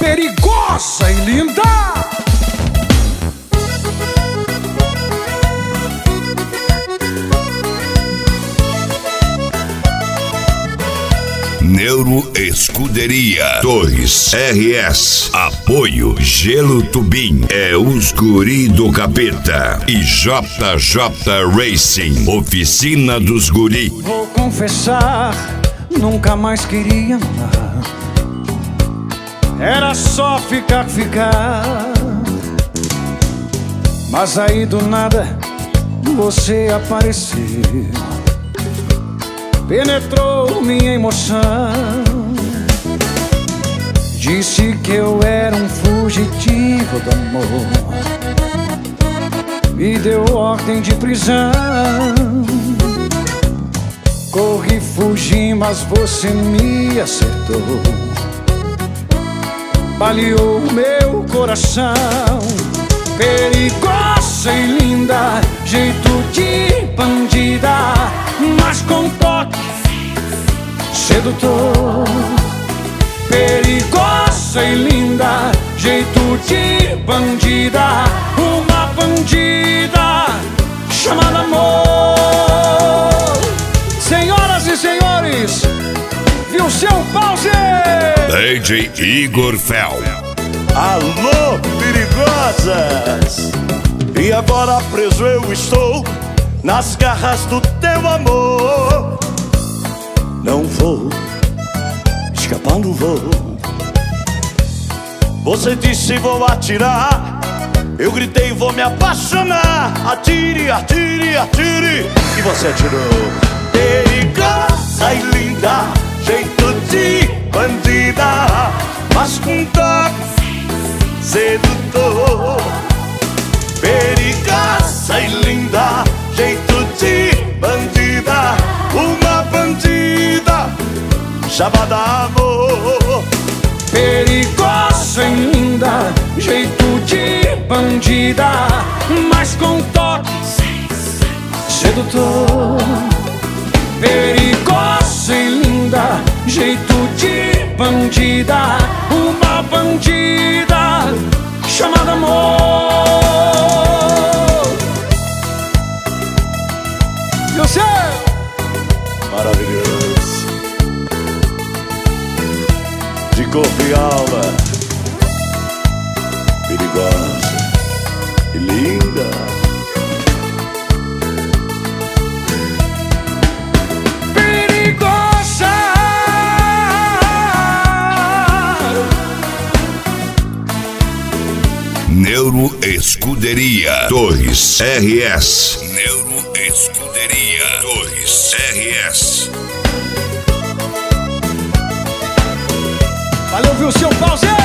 perigosa e linda. Neuro Escuderia 2RS. Apoio Gelo Tubim. É os guri do capeta. E JJ Racing. Oficina dos guri. Vou confessar, nunca mais queria amar. Era só ficar. Mas aí do nada você apareceu, penetrou minha emoção. Disse que eu era um fugitivo do amor, me deu ordem de prisão. Corri, fugi, mas você me acertou, baleou meu coração. Perigosa e linda, jeito de bandida, mas com toque sedutor. Perigosa e linda, jeito de bandida, uma bandida chamada amor. Senhoras e senhores, viu seu pause? DJ Igor Fel. Alô, perigosas! E agora preso eu estou nas garras do teu amor. Não vou escapar, não vou. Você disse vou atirar, eu gritei vou me apaixonar. Atire, atire, atire, e você atirou. Perigosa e linda, jeito de bandida, mas com toque sedutor. Perigosa e linda, jeito de bandida, uma bandida chamada amor. Perigosa e linda, jeito de bandida, mas com toque sedutor. Perigosa e linda, jeito de bandida, uma bandida chamada amor. E você? Maravilhoso, de corpo e alma, perigosa e linda. Perigosa. Neuro Escuderia 2RS. Neuro Escuderia 2RS. Valeu, viu seu pause?